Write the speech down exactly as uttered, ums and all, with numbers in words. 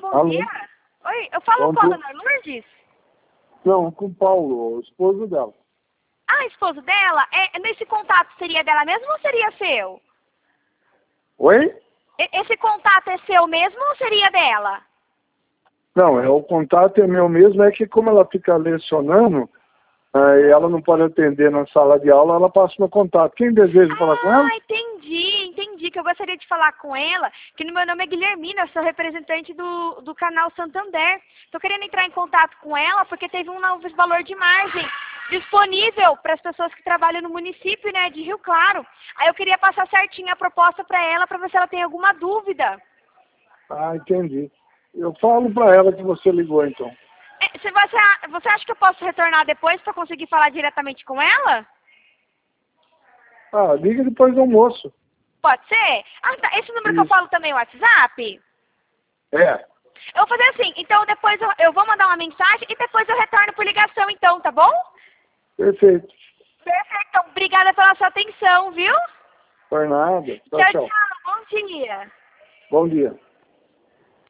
bom Alô? dia. Oi, eu falo Bom com a dia. dona Lourdes? Não, com o Paulo, o esposo dela. Ah, esposo dela? É, nesse contato seria dela mesmo ou seria seu? Oi? E- Esse contato é seu mesmo ou seria dela? Não, é, o contato é meu mesmo, é que como ela fica lecionando, aí ela não pode atender na sala de aula, ela passa no contato. Quem deseja falar com ela? Ah, entendi, entendi. Que eu gostaria de falar com ela, que no meu nome é Guilhermina, eu sou representante do, do canal Santander. Estou querendo entrar em contato com ela porque teve um novo valor de margem disponível para as pessoas que trabalham no município, né, de Rio Claro. Aí eu queria passar certinho a proposta para ela, para ver se ela tem alguma dúvida. Ah, entendi. Eu falo para ela que você ligou, então. É, se você, a- você acha que eu posso retornar depois para conseguir falar diretamente com ela? Ah, liga depois do almoço. Pode ser? Ah, tá. Esse número que eu Isso. falo também é o WhatsApp? É, Eu vou fazer assim, então depois eu, eu vou mandar uma mensagem e depois eu retorno por ligação então, tá bom? perfeito. Perfeito, então, obrigada pela sua atenção, viu? Por nada. Tchau, Tchau, tchau. tchau, bom dia. Bom dia.